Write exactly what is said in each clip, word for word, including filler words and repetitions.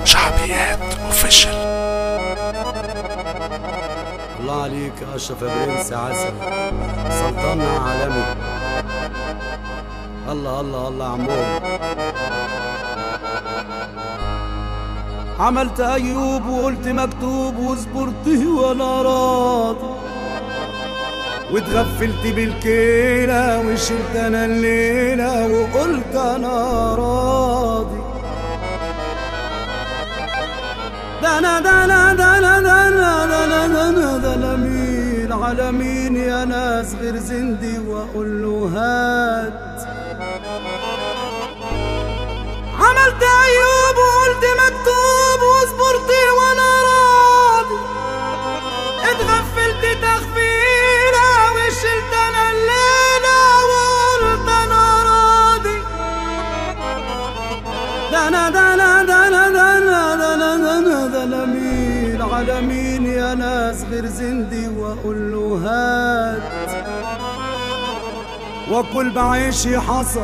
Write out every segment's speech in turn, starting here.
شعبيات اوفيشال. الله عليك يا اشرف يا برنس عسل، سلطنا عالمي. الله الله الله يا عمو. عملت ايوب وقلت مكتوب وصبرت وانا راضي، واتغفلت بالكيلة وشلت انا الليلة وقلت انا راضي. ده انا ده انا ده انا ده انا ده انا ده انا ده انا مين على مين يا ناس غير زندي واقول له هات. عملت ايوب وقلت مكتوب وصبرت وانا راضي، اتغفلت تغفيله وشلت انا الليله وقلت انا راضي. ده انا ده انا ده انا ده انا ده انا ده انا ده انا مين على مين يا ناس غير زندي واقول له هات. واكل بعيشي حصى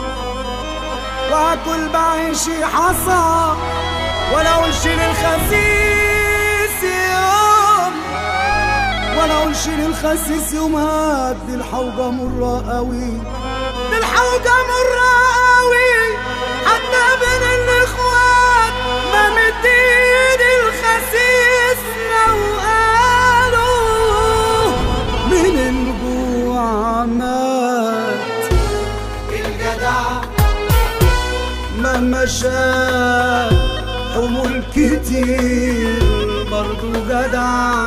واكل بعيشي حصى، ولا اقولش للخسيس يوم ولا اقولش للخسيس يوم هات. دي الحوجة مرة قوي، دي الحوجة مرة قوي، حتى بين الاخوات ما مدين الخسيس لو قالوا من الجوع مات. الجدع مهما شاف حمول كتير برضو جدع،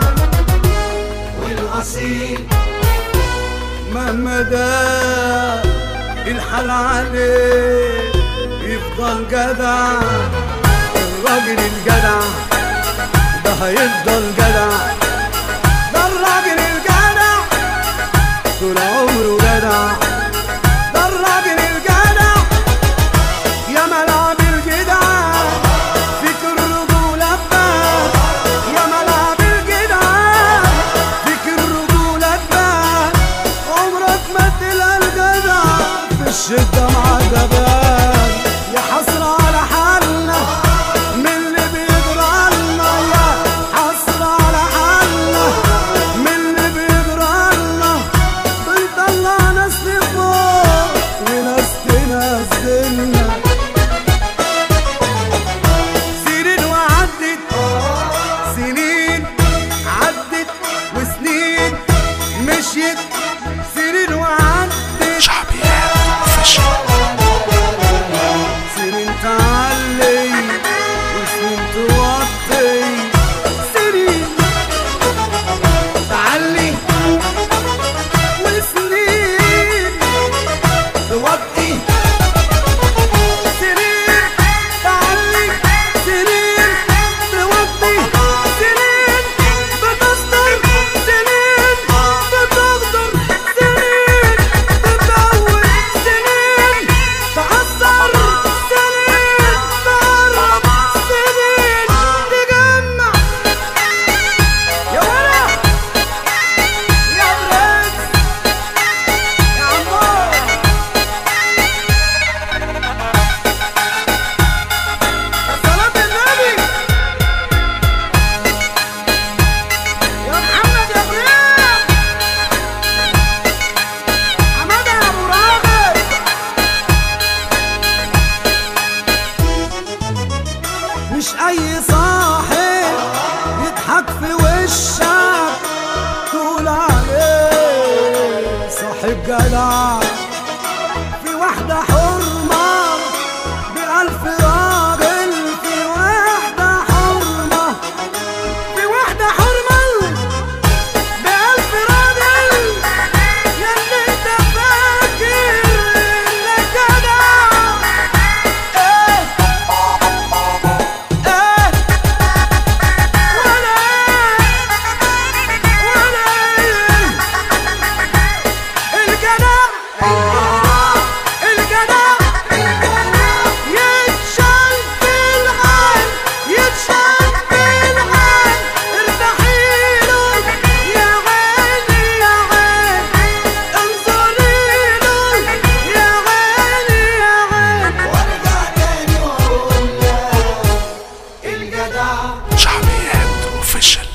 والاصيل مهما ده الحال عليه يفضل جدع. الراجل الجدع ده هيفضل جدع، ده الراجل الجدع طول عمره جدع، ده الراجل الجدع. يا ملعب الجدع فيك الرجولة تبان، يا ملعب الجدع فيك الرجولة تبان. عمرك ما تلاقي الجدع في الشدة مع جبان. يا حسرة على حالنا من اللي بيجرالنا، يا حسرة على حالنا من اللي بيجرالنا. بنطلع ناس لفوق وناس تنزلنا. سنين وعدت سنين عدت وسنين مشيت، سنين وعدت شعبيات اوفيشال. سنين تعلي وسنين توطي، سنين تعلي وسنين توطي، سنين تعلي سنين توطي، سنين بتصدر سنين بتغدر، سنين تطول سنين تأثر، سنين تقرب سنين تجمع. يا ولا يا برنس يا عمار، صلاة النبي يا محمد يا ابراهيم، حمادة يا ابو راغب. مش اي صاحب يضحك في وشك تقول عليه صاحب جدع. في واحدة حرمة بألف راجل، في واحدة حرمة في واحدة حرمة بألف راجل. ياللي انت فاكر انك جدع، ايه ايه ولا ايه ولا ايه. الجدع الجدع يتشاف حلويات اوفيشال.